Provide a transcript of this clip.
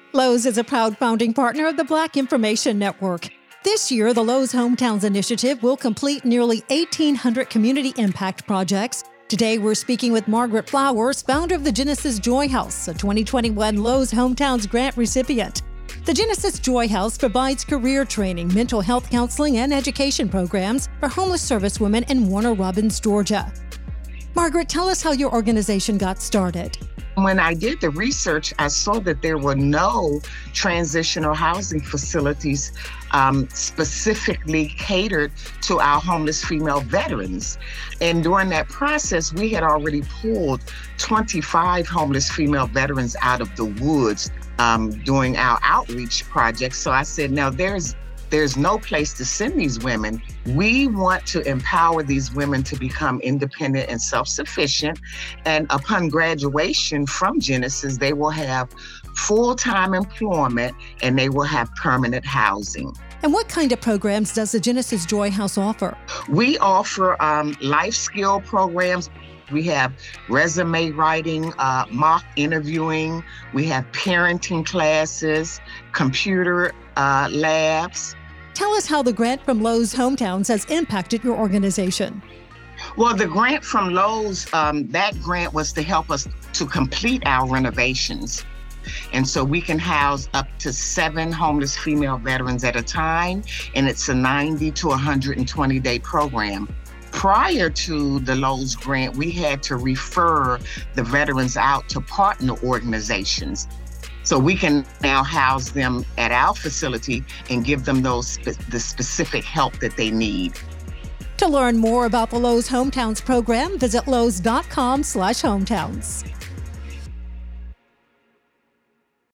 Lowe's is a proud founding partner of the Black Information Network. This year, the Lowe's Hometowns Initiative will complete nearly 1,800 community impact projects. Today, we're speaking with Margaret Flowers, founder of the Genesis Joy House, a 2021 Lowe's Hometowns grant recipient. The Genesis Joy House provides career training, mental health counseling, and education programs for homeless servicewomen in Warner Robins, Georgia. Margaret, tell us how your organization got started. When I did the research, I saw that there were no transitional housing facilities specifically catered to our homeless female veterans. And during that process, we had already pulled 25 homeless female veterans out of the woods doing our outreach project. So I said, now there's no place to send these women. We want to empower these women to become independent and self-sufficient. And upon graduation from Genesis, they will have full-time employment and they will have permanent housing. And what kind of programs does the Genesis Joy House offer? We offer life skill programs. We have resume writing, mock interviewing. We have parenting classes, computer labs. Tell us how the grant from Lowe's Hometowns has impacted your organization. Well, the grant from Lowe's, that grant was to help us to complete our renovations. And so we can house up to 7 homeless female veterans at a time, and it's a 90 to 120-day program. Prior to the Lowe's grant, we had to refer the veterans out to partner organizations. So we can now house them at our facility and give them the specific help that they need. To learn more about the Lowe's Hometowns program, visit lowes.com/hometowns.